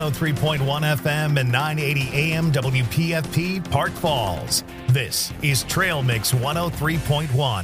103.1 FM and 980 AM WPFP Park Falls. This is Trail Mix 103.1.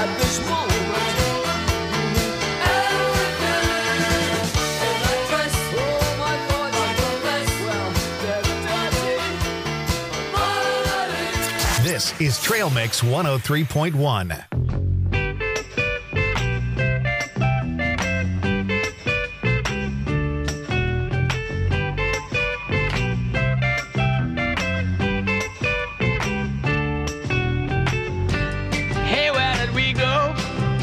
at this moment. This is Trail Mix 103.1. Hey, where did we go?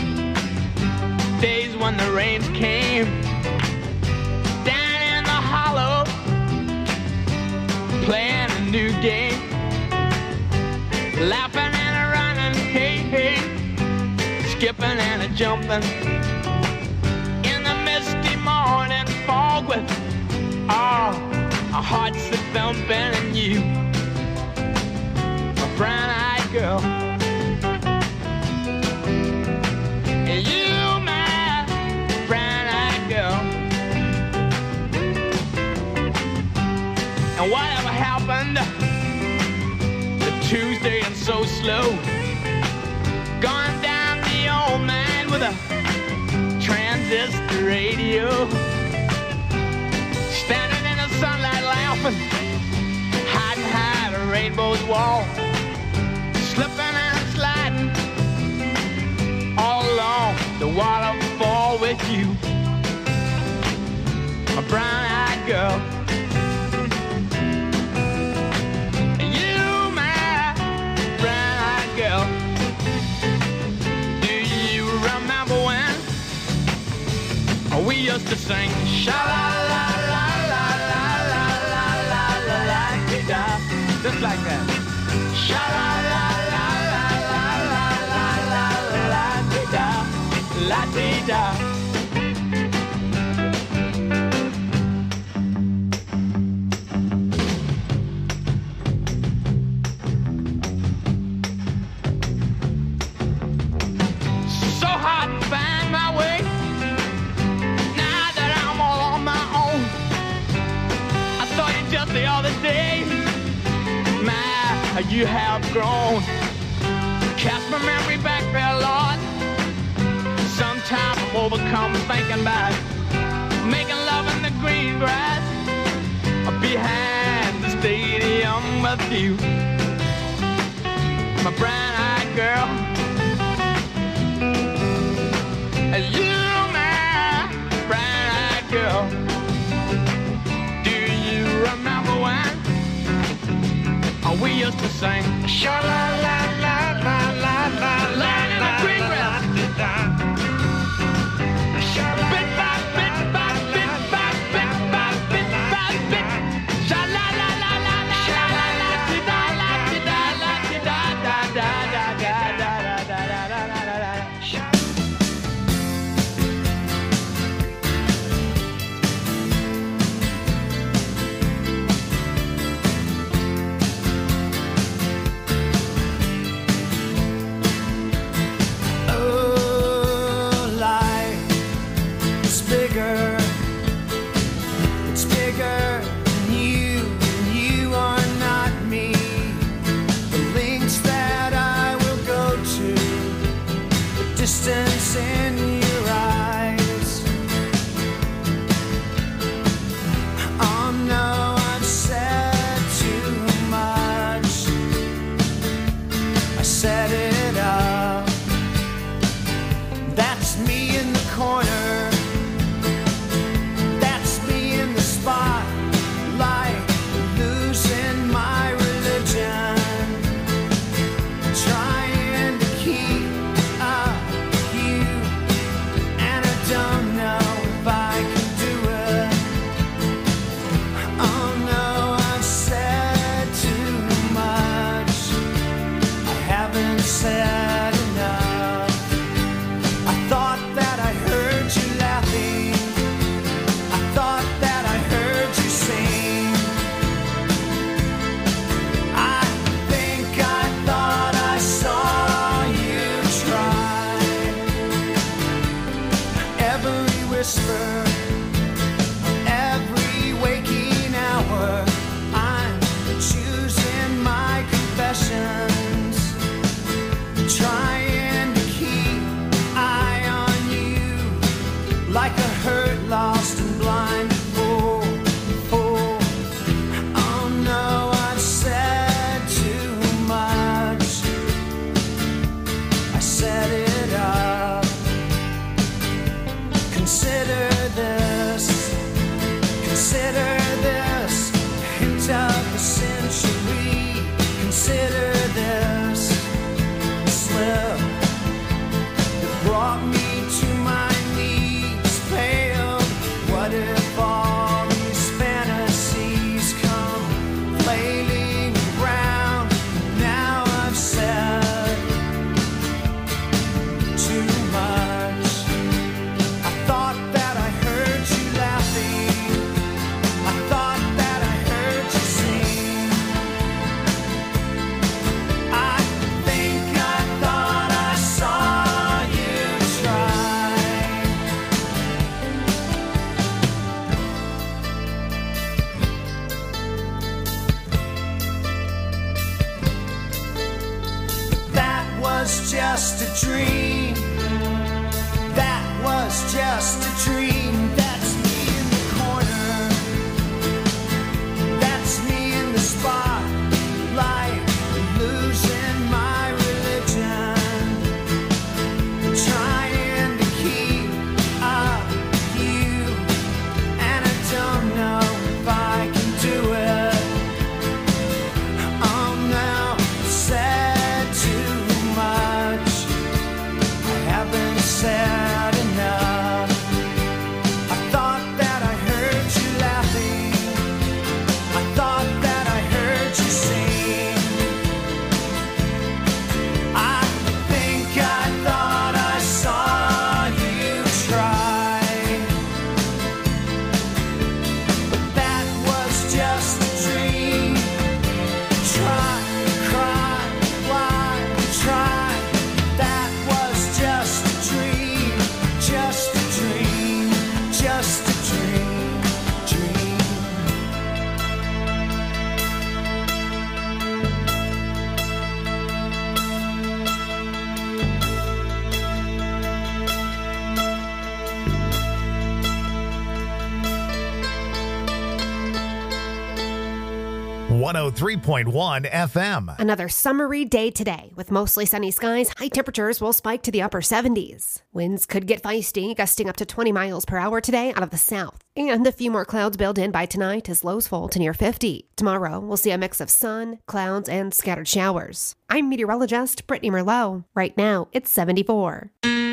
Days when the rains came down in the hollow, playing a new game. Laughing and a running, hey, hey, skipping and a jumping in the misty morning fog with our hearts a thumping, and you, a brown-eyed girl, and you, my brown-eyed girl. And whatever happened Tuesday and so slow, gone down the old man with a transistor radio, standing in the sunlight laughing, hiding behind a rainbow's wall, slipping and sliding all along the waterfall with you, a brown-eyed girl. We used to sing sha la la la la la la la la la la dee da, just like that. Sha la la la la la la la la la dee da, la dee da. So hard to find my way. Just the other day, my, you have grown. Cast my memory back there, Lord. Sometimes I'm overcome thinking about making love in the green grass behind the stadium with you, my brown-eyed girl. And you, my brown-eyed girl. Remember when we used to sing sha la la la la la la la in the green grass. Bit by bit by bit by bit by bit by bit. Sha la la la la la la la di da la di da la di da da da da da da da da da da da. Distance in your eyes. Oh no, I've said too much. I set it up. That's me in the corner. That's me in the spotlight, losing my religion, trying to keep up set it up. Consider this, hint of the century. Consider this slip that brought me to my knees, pale. What if all these fantasies come flailing around? Now I've said too much. I thought that I heard you laughing. I thought that I heard you sing. I think I thought I saw you try. That was just a dream. That was just a dream. That's me in the corner. That's me in the spotlight, losing my religion, trying to keep up with you, and I don't know if I can do it. Oh no, I've said too much. I haven't said enough. I thought that I heard you laughing. I thought that I heard you sing. I think I thought I saw you try. But that was just a dream. Try, cry, lie, try. That was just a dream. Just a dream. Just a dream. Dream. .1 FM. Another summery day today with mostly sunny skies. High temperatures will spike to the upper 70s. Winds could get feisty, gusting up to 20 miles per hour today out of the south. And a few more clouds build in by tonight as lows fall to near 50. Tomorrow, we'll see a mix of sun, clouds, and scattered showers. I'm meteorologist Brittany Merlot. Right now, it's 74.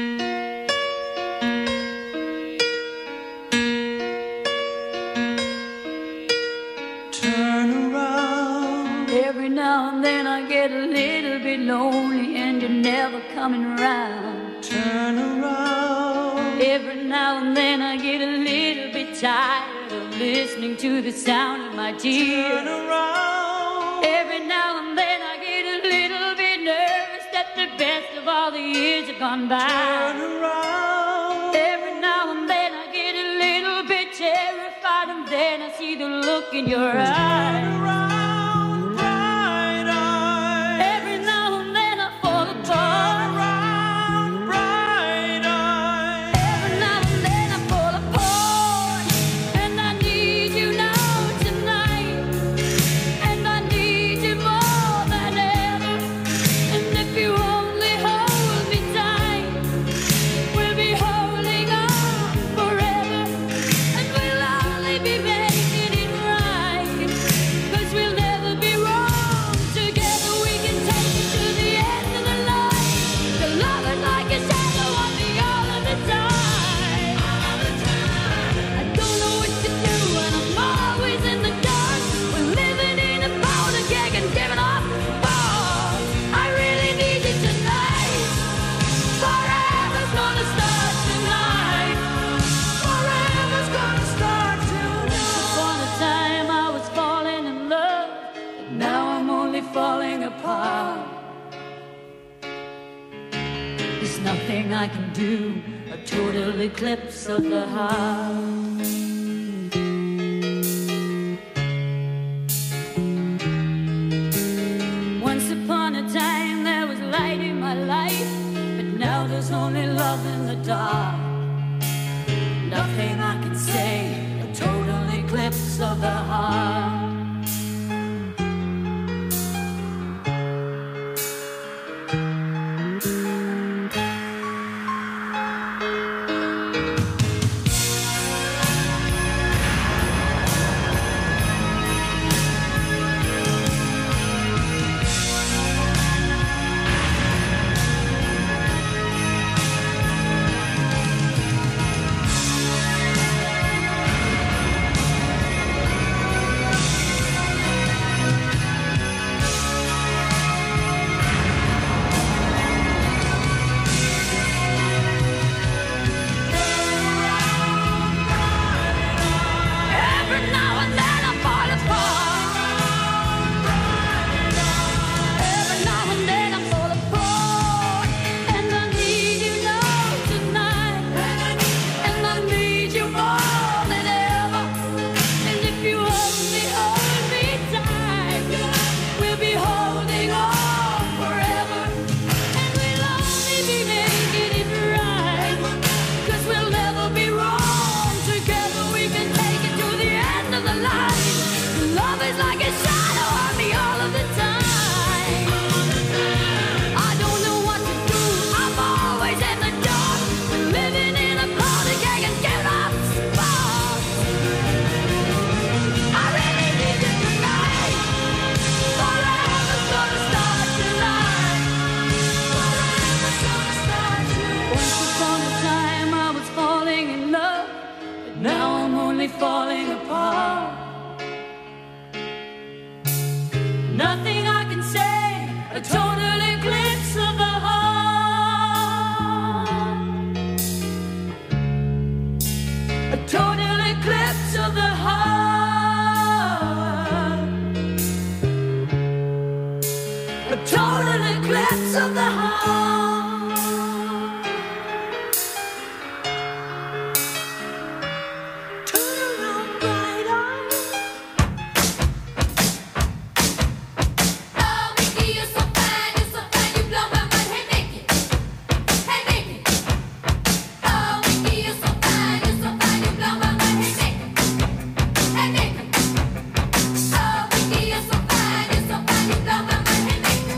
Turn around. Every now and then I get a little bit lonely and you're never coming around. Turn around. Every now and then I get a little bit tired of listening to the sound of my tears. Turn around. Every now and then I get a little bit nervous that the best of all the years have gone by. Turn around. Every now and then I get a little bit terrified, and then I see the look in your Turn eyes. around, bright eyes. Every now and then I fall Turn apart. around, bright eyes. Every now and then I fall apart, and I need you now tonight, and I need you more than ever. And if you only hold me tight, we'll be holding on forever, and we'll only be making it right, 'cause we'll never be wrong. Together we can take it to the end of the line. The love is like a shadow on me all of the time. I don't know what to do, and I'm always in the dark. We're living in a powder keg and giving off balls. I really need you tonight. Forever's gonna start tonight. Forever's gonna start tonight. Once upon a time I was falling in love, but now I'm only falling apart. There's nothing I can do, a total eclipse of the heart. Once upon a time there was light in my life, but now there's only love in the dark. Nothing I can say, a total eclipse of the heart. falling apart. Nothing I can say, a total eclipse of the heart. A total eclipse of the heart. A total eclipse of the heart. Turn around, bright eyes. Oh, Mickey, you're so fine, you blow my mind. Hey, Mickey, hey, Mickey. Oh, Mickey, you're so fine, you blow my mind. Hey, Mickey, hey, Mickey. Oh, Mickey, you're so fine, you blow my mind. Hey, Mickey.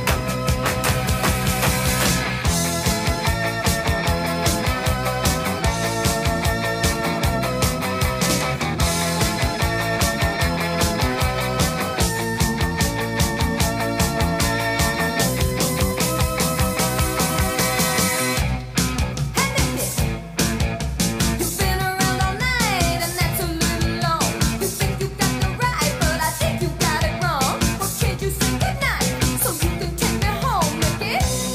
You've been around all night, and that's a little long. You think you got the right, but I think you got it wrong. Well, can't you say goodnight so you can take me home, Mickey?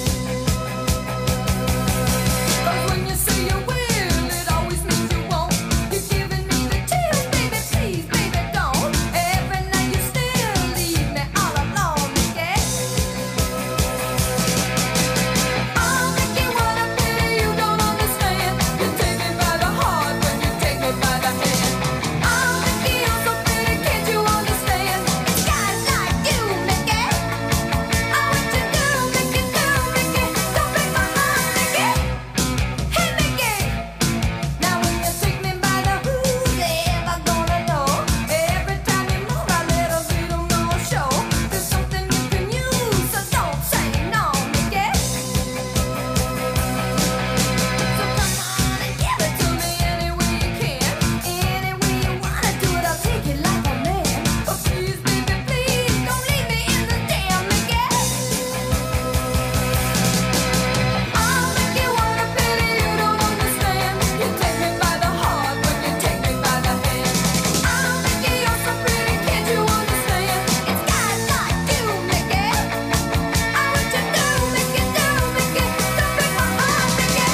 'Cause when you say you will, it always means you won't. You're giving me the chills, baby, please, baby, don't. Every night you still leave me all alone, Mickey. Oh, Mickey, what a pity you don't understand. You take me by the heart when you take me by the hand. Oh, Mickey, you're so pretty, can't you understand? It's guys like you, Mickey. Oh, what you do, Mickey, don't break my heart, Mickey. Hey, Mickey. Now when you take me by the who's ever gonna know? Every time you move, I let a little more show. There's something you can use, so don't say no, Mickey. So come on and give it to me any way you can. Any way you wanna do it, I'll take it like a man. But please, baby, please, don't leave me in the damn, Mickey. Oh, Mickey, what a pity you don't understand. You take me by the heart when you take me by the hand. Oh, Mickey, you're so pretty, can't you understand? It's guys like you, Mickey. Oh, what you do, Mickey, don't break my heart, Mickey.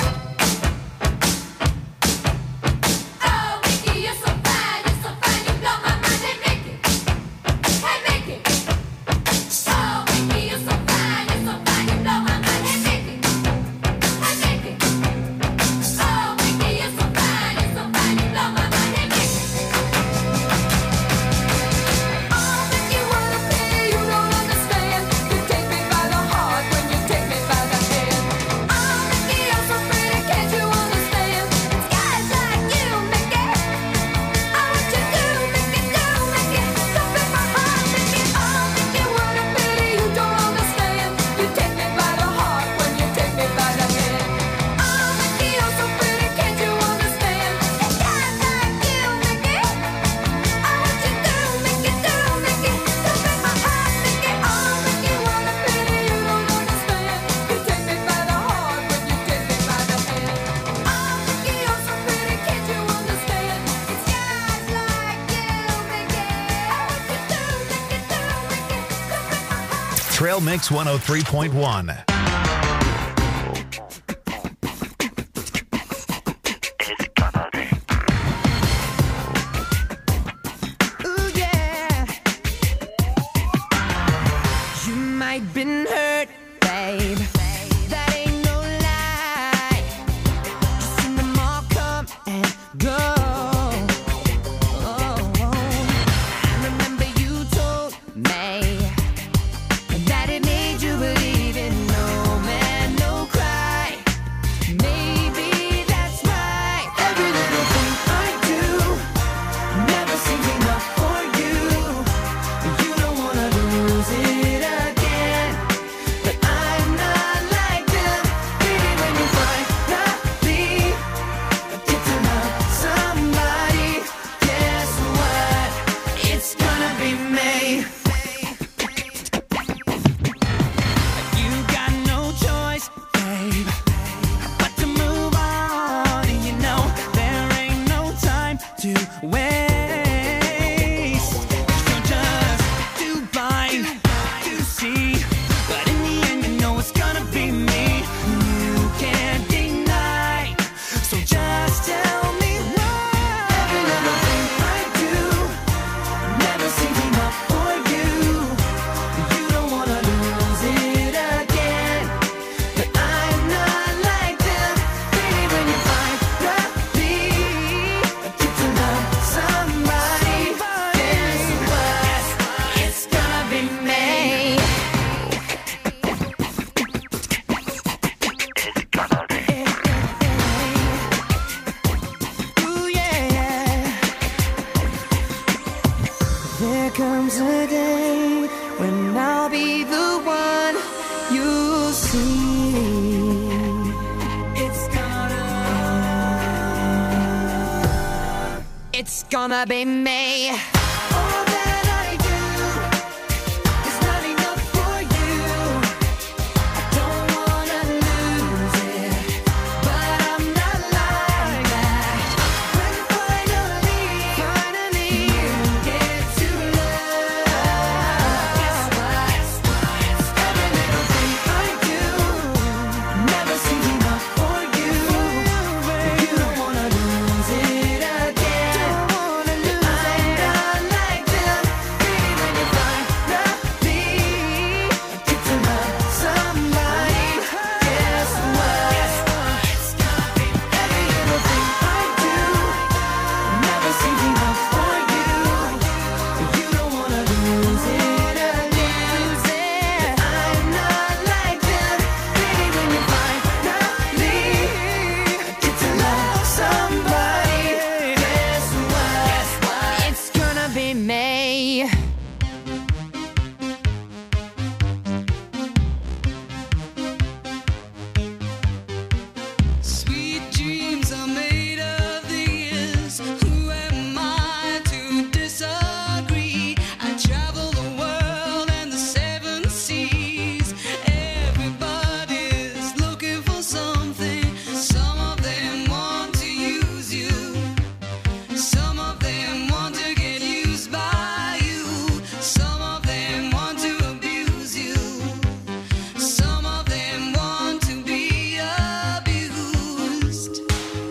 Oh, Mickey, you're so fine, you blow my mind. Hey, Mickey, hey, Mickey. Oh, Mickey, you're so fine, you blow my mind. Hey, Mickey, hey, Mickey. Oh, Mickey, you're so fine, you blow my mind. Hey, Mickey. Oh, Mickey, what a pity you don't understand. You take me by the heart when you take me by the hand. Oh, Mickey, you're so pretty, can't you understand? It's guys like you, Mickey. Oh, what you do, Mickey, don't break my heart, Mickey. Oh, Mickey, what a pity you don't understand. You take me by the heart when you take me by the hand. Oh, Mickey, you're so pretty, can't you understand? It's guys like you, Mickey. Oh, what you do, Mickey, don't break my heart, Mickey. Oh, Mickey, what a pity you don't understand. You take me by the heart when you take me by the hand. Oh, Mickey, you're so pretty, can't you understand? It's guys like you, Mickey. Oh, what you do, Mickey, don't break my heart. Trail Mix 103.1. Ooh, yeah. You might been hurt, babe. That ain't no lie. You seen them all come and go. I remember you told me that it made you believe in no gonna be me. All that I do is not enough for you. I don't wanna lose it, but I'm not like that. When finally you get to love, guess what? Every little thing I do never seems enough for you. You don't wanna lose it again. I'm not like them. Baby, when you finally get to love somebody, guess what? Every little thing I do never seems enough for you. You don't wanna lose it again. I'm not like them. Baby, when you finally get to love somebody, guess what? It's gonna be me. Sweet dreams are made of these. Who am I to disagree? I travel the world and the seven seas. Everybody's looking for something. Some of them want to use you. Some of them want to get used by you. Some of them want to abuse you. Some of them want to be abused.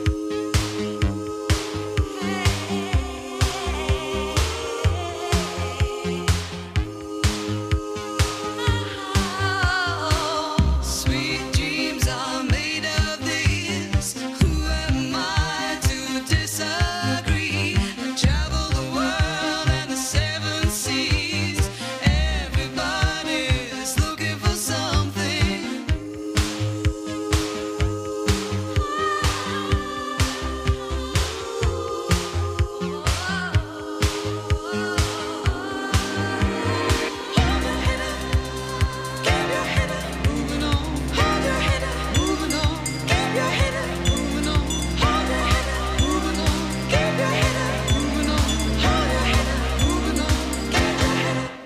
Sweet dreams are made of these. Who am I to disagree? I travel the world and the seven seas. Everybody's looking for something. Hold your head up, keep your head up, moving on. Hold your head up, moving on. Keep your head up, moving on. Hold your head up, moving on. Keep your head up, moving on. Hold your head up, moving on. Keep your head up.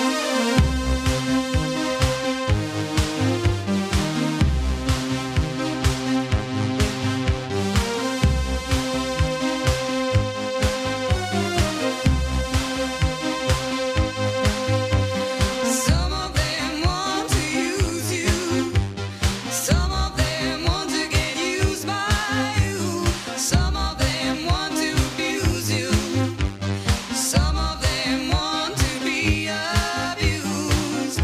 Some of them want to use you. Some of them want to get used by you. Some of them want to abuse you. Some of them want to be abused.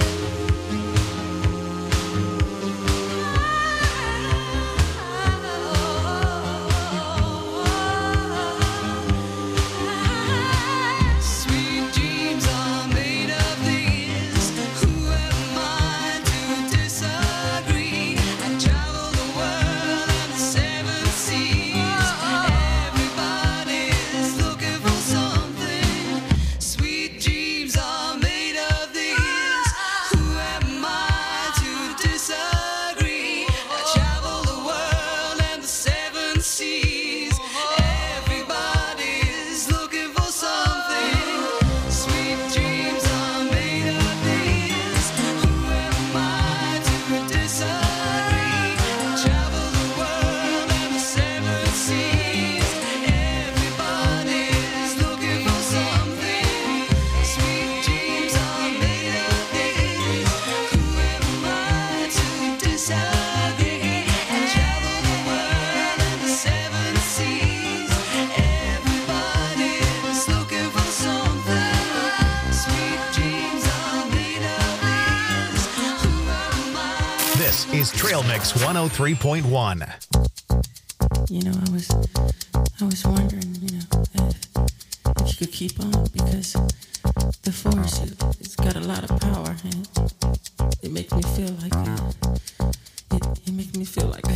Sweet dreams are made of these. Who am I to disagree? I travel the world and the seven seas. Everybody's looking for something. Sweet dreams are made of these. Who am I to disagree? I travel the world and the seven seas. Everybody's looking for something. Sweet dreams are made of these. Who am I to disagree? I travel the world and the seven seas. Everybody's looking for something. Sweet dreams are made of these. Who am I to disagree? I travel the world and the seven seas. Everybody's looking for something. Sweet dreams are made of these. Who am I? This is Trail Mix 103.1. You know, I was wondering, you know, if you could keep on, because the force, it's got a lot of power, and it makes me feel like it makes me feel like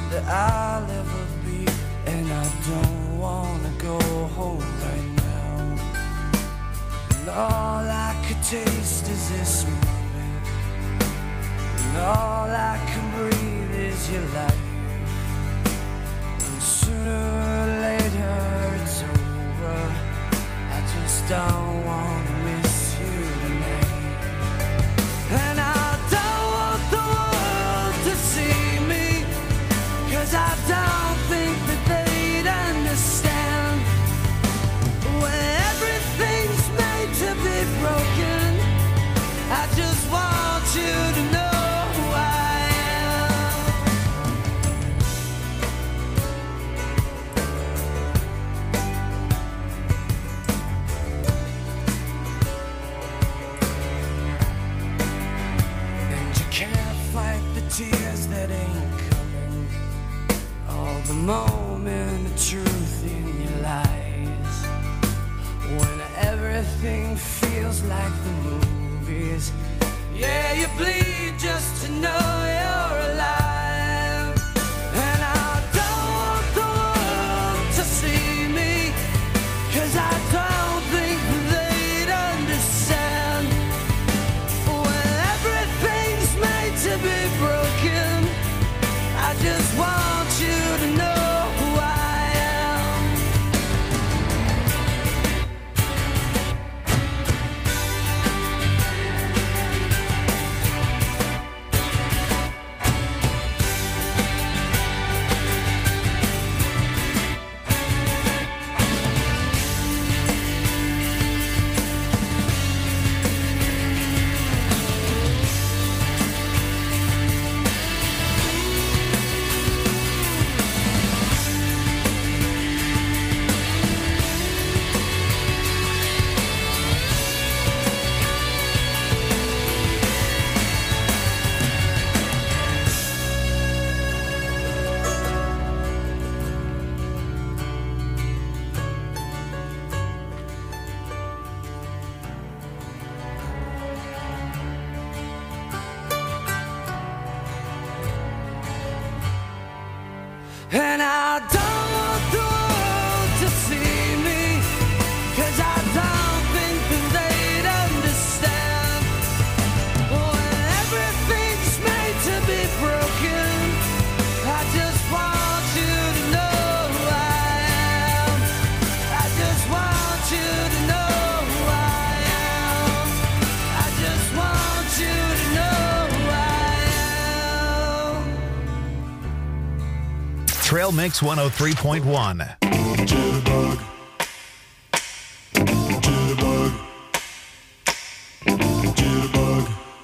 that I'll ever be, and I don't wanna go home right now. And all I could taste is this moment, and all I can breathe is your life. And sooner or later it's over. I just don't wanna miss you tonight. And I don't want the world to see me, 'cause I don't think that they'd understand. When everything's made to be broken, I just want you to know who I am. And you can't fight the tears that ain't coming, all the moment of truth in your lies. When everything feels like the movies, yeah, you bleed just to know you're alive. And I don't want the world to see me, 'cause I don't think they'd understand. When everything's made to be broken, I just want you to know who I am. And I don't want the world to see me, 'cause I don't think that they'd understand. When everything's made to be broken, I just want you to know who I am. I just want you to know who I am. I just want you to know who I am. Trail Mix 103.1. Jitterbug. Jitterbug. Jitterbug.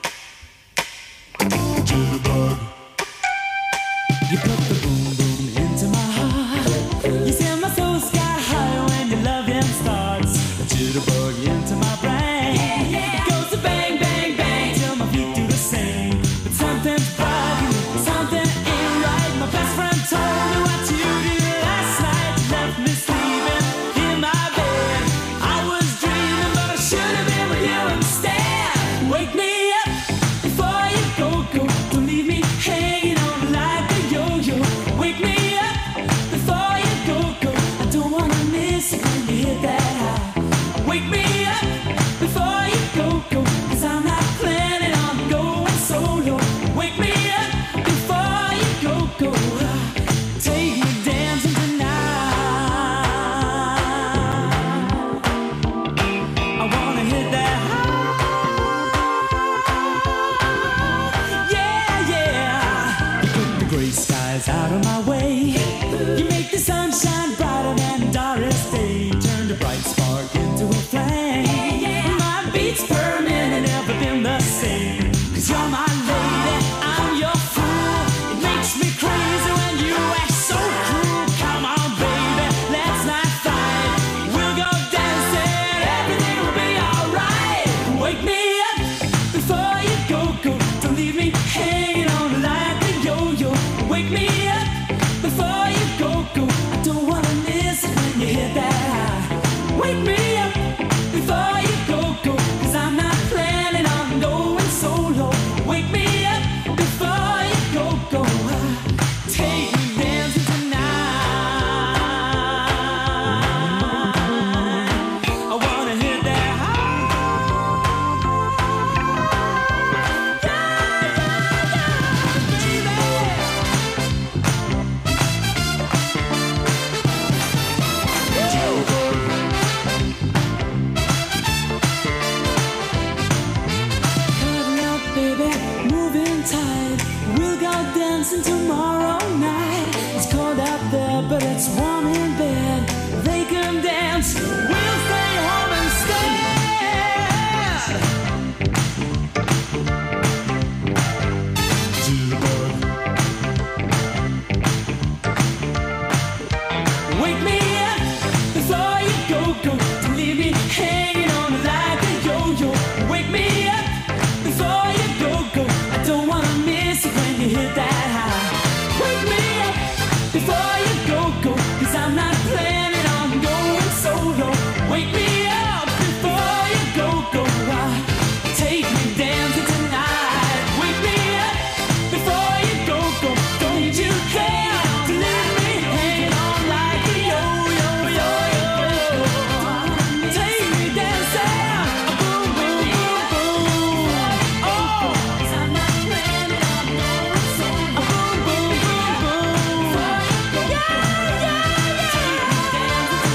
Jitterbug. You put the boom boom into my heart. You send my soul sky high when your loving starts. A jitterbug into my brain. It goes to bang, bang, bang till my feet do the same. But something's bugging me, something ain't right. My best friend told me what you did last night. You left me sleeping in my bed. I was dreaming, but I should have been with you instead. Wake me up before you go, go. Don't leave me hanging on like a yo-yo. Wake me up before you go, go. I don't wanna miss it when you hit that high. Wake me up before you go, go. 'Cause I'm not planning on going solo. Wake me up before you go, go. Take me dancing tonight. I wanna hit that high. Yeah, yeah. You put the gray skies out of my way. You make the sunshine brighter than Doris Day. Turn the bright spark into a flame. My beats per minute never been the same. 'Cause you're my lady, I'm your fool. It makes me crazy when you act so cruel. Come on, baby, let's not fight. We'll go dancing, everything will be alright. Wake me up before you go, go. Don't leave me hanging on like a yo-yo. Wake me up before you go, go. I don't wanna miss it when you hit that high. Wake me up before you go, go. 'Cause I'm not planning on going solo. Wake me up before you go, go. Take me dancing tomorrow night. It's cold out there, but it's warm in bed. They can dance, we'll stay home instead. Wake me up before you go. Don't leave me hanging on like a yo-yo. Wake me up before you go. I don't wanna miss it when you hit that high. Wake me up before you go. 'Cause I'm not planning on going solo. Wake me up before you go. Take me dancing tonight. Wake me up before you go. Don't need you care to leave me hanging on like a yo-yo. Take me dancing, boom, boom, boom, boom. Oh, 'cause I'm not planning on going solo. Boom, boom, boom, boom. Yeah. Take me dancing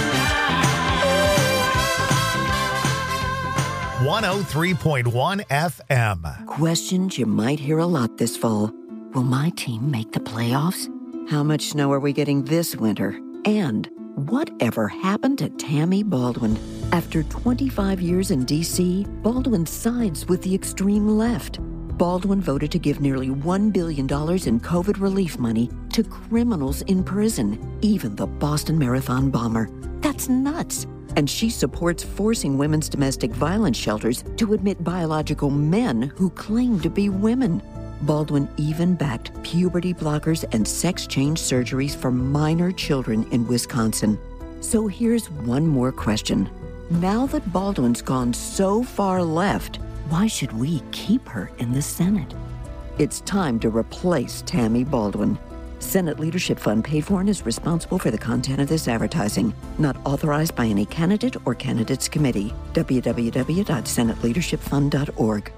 tonight. 103.1 FM. Questions you might hear a lot this fall. Will my team make the playoffs? How much snow are we getting this winter? And whatever happened to Tammy Baldwin? After 25 years in D.C., Baldwin sides with the extreme left. Baldwin voted to give nearly $1 billion in COVID relief money to criminals in prison, even the Boston Marathon bomber. That's nuts. And she supports forcing women's domestic violence shelters to admit biological men who claim to be women. Baldwin even backed puberty blockers and sex change surgeries for minor children in Wisconsin. So here's one more question. Now that Baldwin's gone so far left, why should we keep her in the Senate? It's time to replace Tammy Baldwin. Senate Leadership Fund paid for and is responsible for the content of this advertising. Not authorized by any candidate or candidates committee. www.senateleadershipfund.org.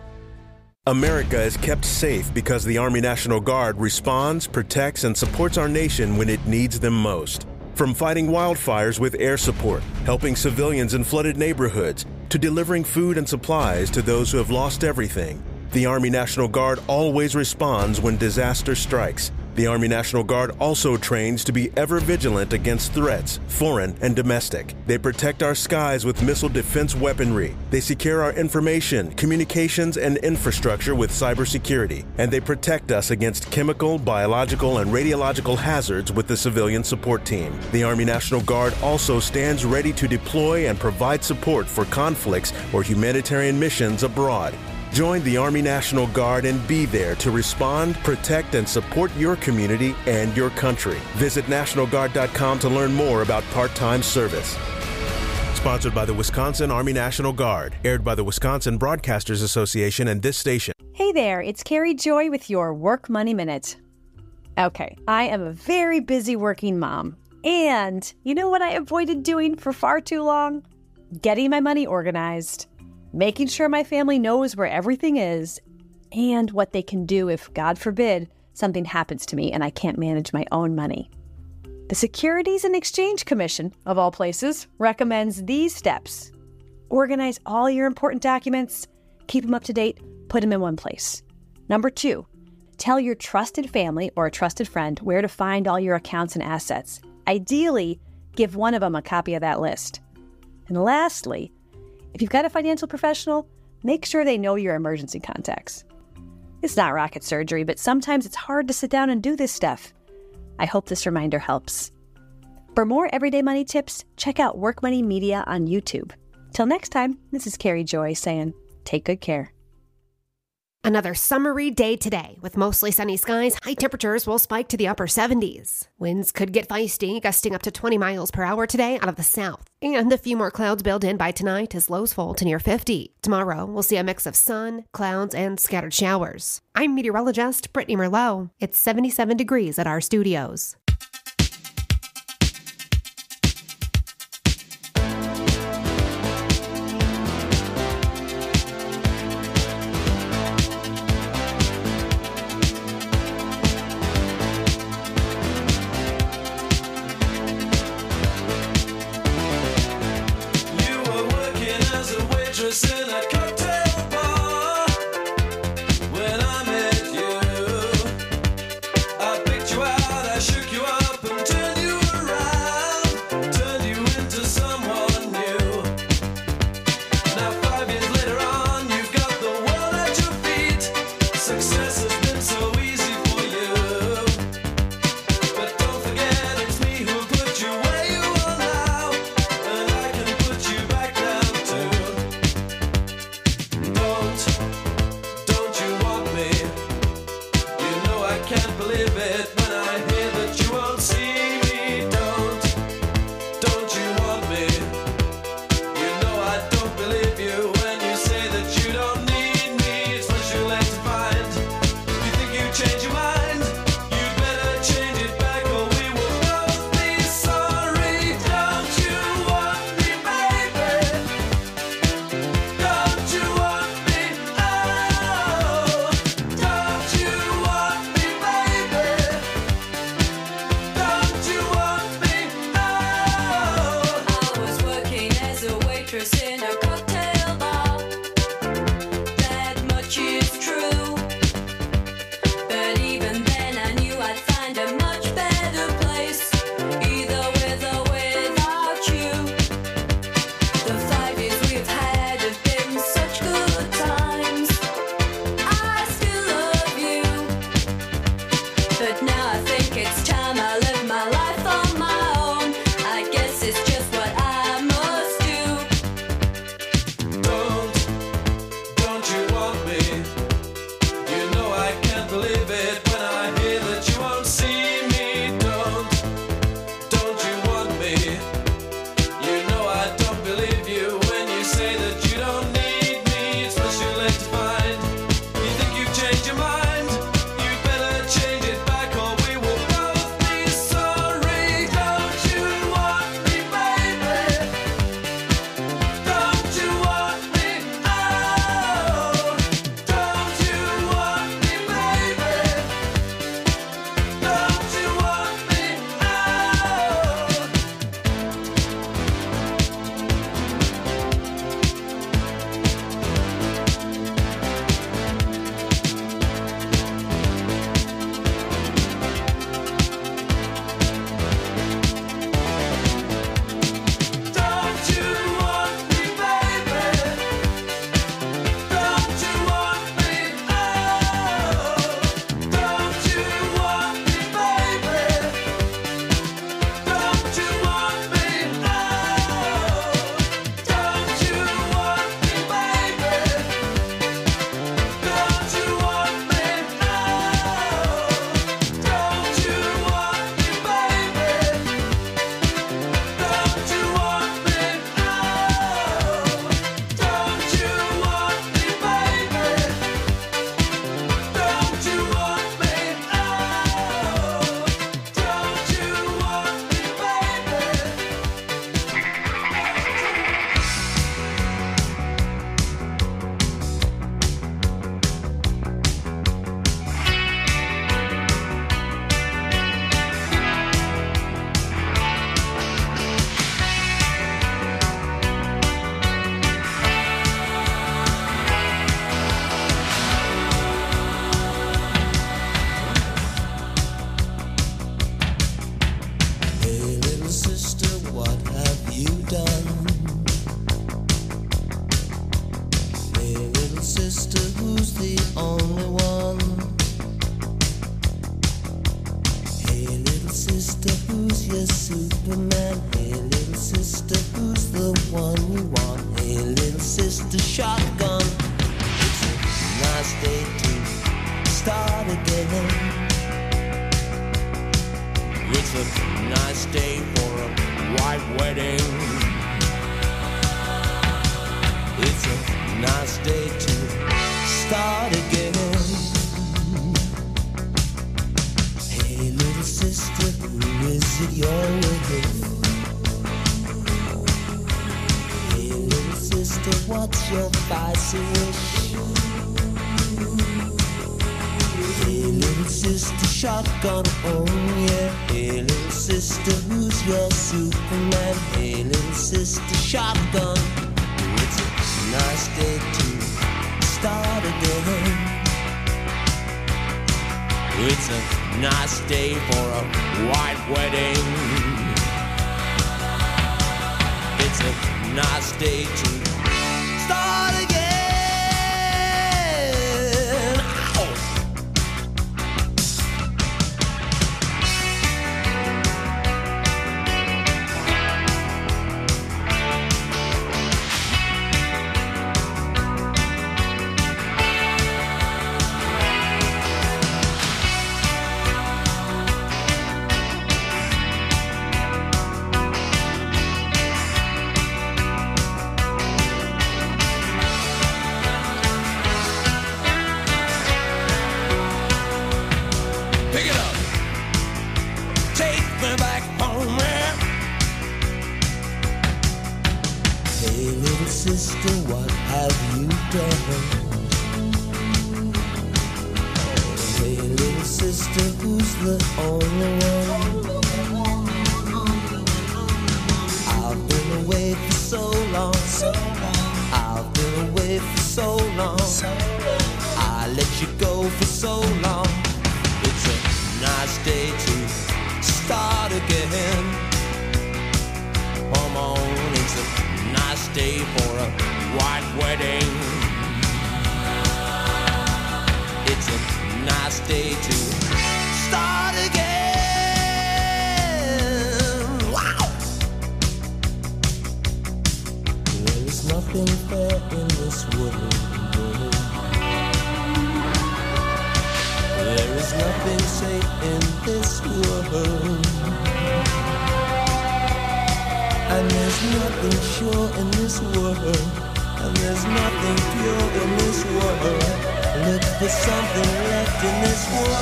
America is kept safe because the Army National Guard responds, protects, and supports our nation when it needs them most. From fighting wildfires with air support, helping civilians in flooded neighborhoods, to delivering food and supplies to those who have lost everything, the Army National Guard always responds when disaster strikes. The Army National Guard also trains to be ever vigilant against threats, foreign and domestic. They protect our skies with missile defense weaponry. They secure our information, communications, and infrastructure with cybersecurity. And they protect us against chemical, biological, and radiological hazards with the civilian support team. The Army National Guard also stands ready to deploy and provide support for conflicts or humanitarian missions abroad. Join the Army National Guard and be there to respond, protect, and support your community and your country. Visit NationalGuard.com to learn more about part-time service. Sponsored by the Wisconsin Army National Guard. Aired by the Wisconsin Broadcasters Association and this station. Hey there, it's Carrie Joy with your Work Money Minute. Okay, I am a very busy working mom. And you know what I avoided doing for far too long? Getting my money organized. Making sure my family knows where everything is and what they can do if, God forbid, something happens to me and I can't manage my own money. The Securities and Exchange Commission, of all places, recommends these steps. Organize all your important documents, keep them up to date, put them in one place. Number 2, tell your trusted family or a trusted friend where to find all your accounts and assets. Ideally, give one of them a copy of that list. And lastly, if you've got a financial professional, make sure they know your emergency contacts. It's not rocket surgery, but sometimes it's hard to sit down and do this stuff. I hope this reminder helps. For more everyday money tips, check out Work Money Media on YouTube. Till next time, this is Carrie Joy saying, take good care. Another summery day today with mostly sunny skies. High temperatures will spike to the upper 70s. Winds could get feisty, gusting up to 20 miles per hour today out of the south. And a few more clouds build in by tonight as lows fall to near 50. Tomorrow, we'll see a mix of sun, clouds, and scattered showers. I'm meteorologist Brittany Merlot. It's 77 degrees at our studios. In a cocktail bar when I met you, I think it's time I live my life on my own. I guess it's just what I must do. Don't you want me? You know I can't believe it when I hear that you won't see me. Don't you want me? You know I don't believe you when you say that you don't need me. It's much too late to find. You think you've changed your mind? You better change it back or we will both be sorry. Don't you want me, baby? Don't you want me? Oh, don't you want me, baby? Don't you want me? Oh. Don't you want me, baby? Don't you want me? Oh, don't you want me, baby? Don't you want me? Oh, don't you want me, baby? Don't you want me? Oh, don't you want me, baby? Don't you want me? Oh, don't you want me, baby? Don't you want me? Oh, don't you want me, baby? Hey, little sister, what have you done? Hey, little sister, who's the only one? Hey, little sister, who's your Superman? Hey, little sister, who's the one you want? Hey, little sister, shotgun. It's a nice day to start again. It's a nice day for a white wedding. It's a nice day to start again. Hey, little sister, who is it you're with? Hey, little sister, what's your spicy wish? Hey, little sister, shotgun, oh yeah. Hey, little sister, who's your Superman? Hey, little sister, shotgun. It's a nice day to start again. It's a nice day for a white wedding. It's a nice day to start again. Ow! Pick it up. Take me back home, man. Hey, little sister, what have you done? Hey, little sister, who's the only one? I've been away for so long. I've been away for so long. I let you go for so long. It's a nice day to start again. Come on, it's a nice day for a white wedding. It's a nice day to start again. world. And there's nothing sure in this world, and there's nothing pure in this world. Look for something left in this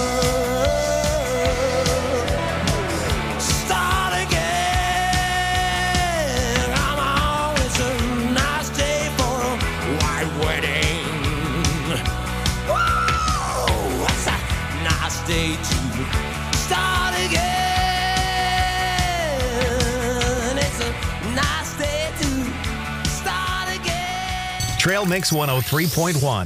world. Start again. Come on, it's a nice day for a white wedding. Whoa, it's a nice day to start again. It's a nice day to start again. Trail Mix 103.1.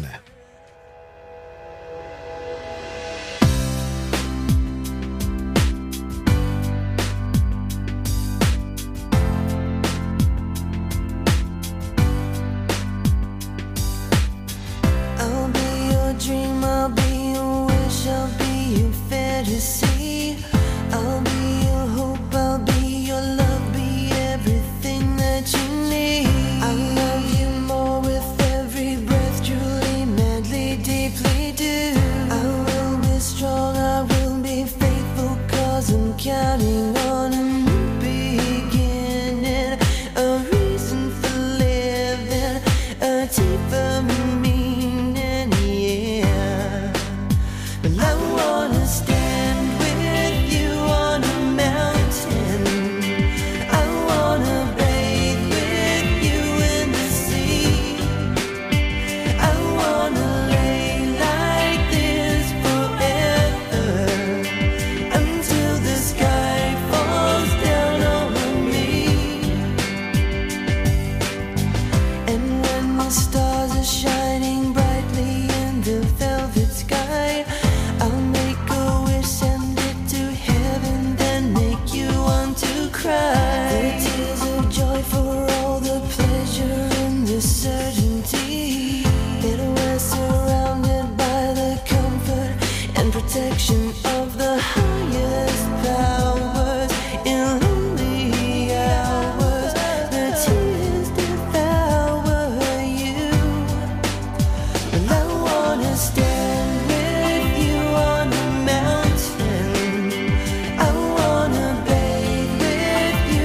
I'll be your dream, I'll be your wish, I'll be your fantasy. I'll be your hope, I'll be your love, be everything that you need. I'll love you more with every breath, truly, madly, deeply do. I will be strong, I will be faithful, 'cause I'm counting on a new beginning, a reason for living, a deeper meaning, yeah. Well, I wanna stand with you on a mountain. I wanna bathe with you in the sea. I wanna lay like this forever, until the sky falls down over me. And when the stars are shining brightly in the velvet sky, I'll make a wish, send it to heaven, then make you want to cry. The tears of joy for all the pleasure and the certainty that we're surrounded by the comfort and protection of the highest powers. In lonely hours, the tears devour you. Well, I wanna stand with you on a mountain. I wanna bathe with you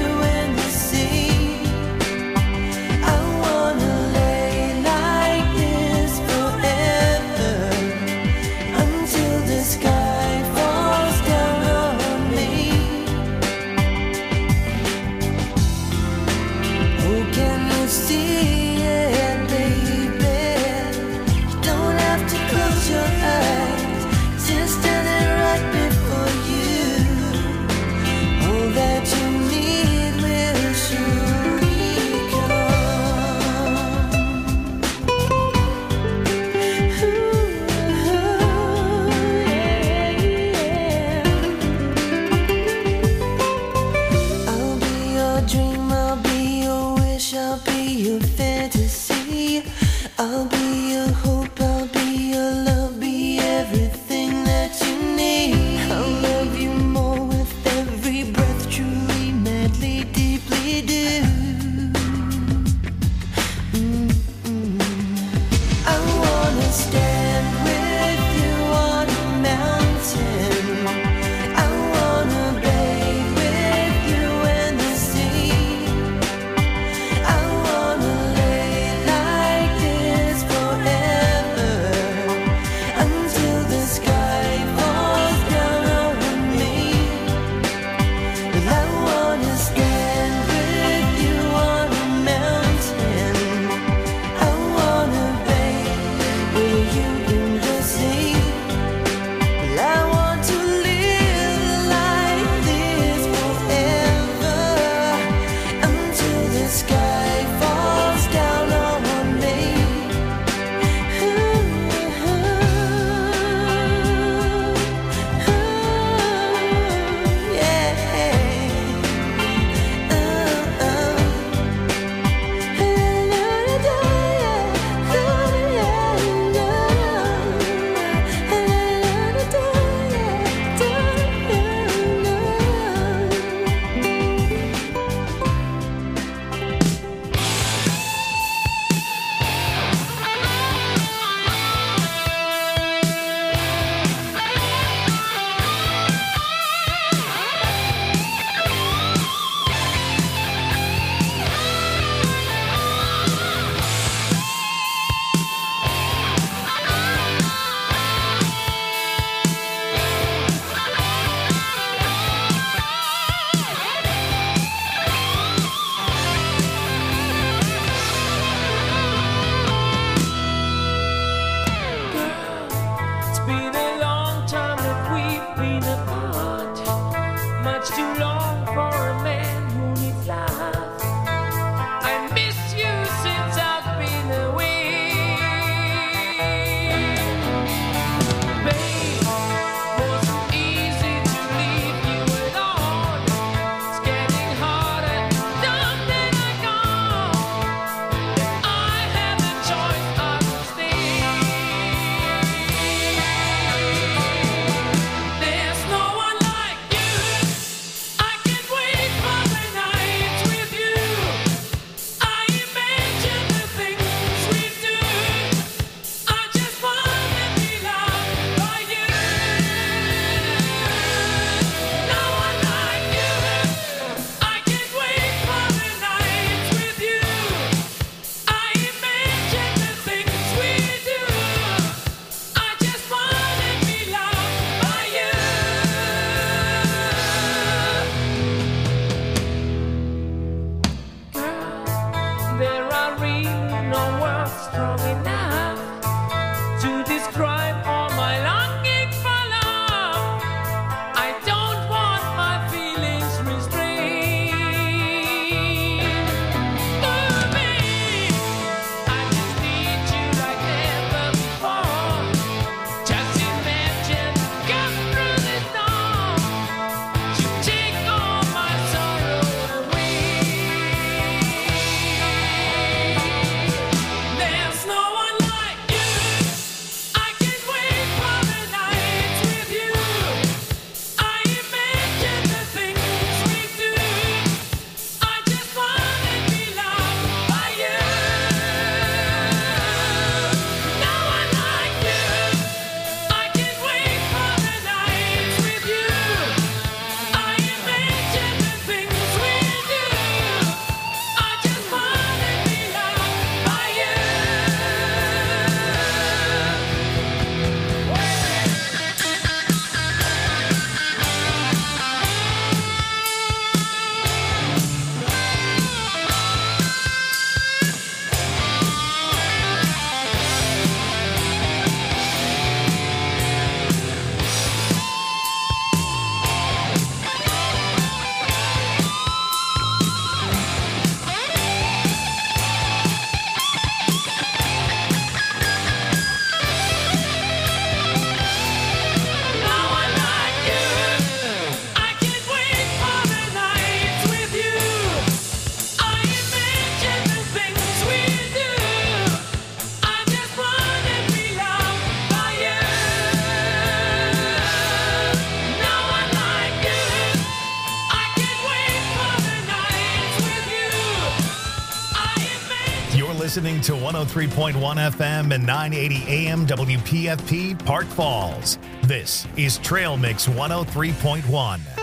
much too long for a man who needs love. I miss you since I've been away. Babe, wasn't easy to leave you alone. It's getting harder, dumb that I go. If I had the choice, I would stay. There's no one like you. I can't wait for the nights with you. I imagine the things we do. I just wanna be loved by you. No one like you. I can't wait for the nights with you. I imagine the things we do. I just wanna be loved by you. There are really no words strong enough to describe all my longing for love. I don't want my feelings restrained. Ooh, babe, I just need you like never before. Just imagine, come through the storm to take all my sorrow away. There's no one like you. I can't wait for the nights with you. I imagine the things we do. I just wanna be loved by you. No one like you. I can't wait for the nights with you. I imagine the things we do. I just wanna be loved by you. No one like you. I can't wait for the nights with you. I imagine the things we do. I just wanna be loved by you. No one like you. I can't wait for the nights with you. I imagine. You're listening to 103.1 FM and 980 AM WPFP Park Falls. This is Trail Mix 103.1.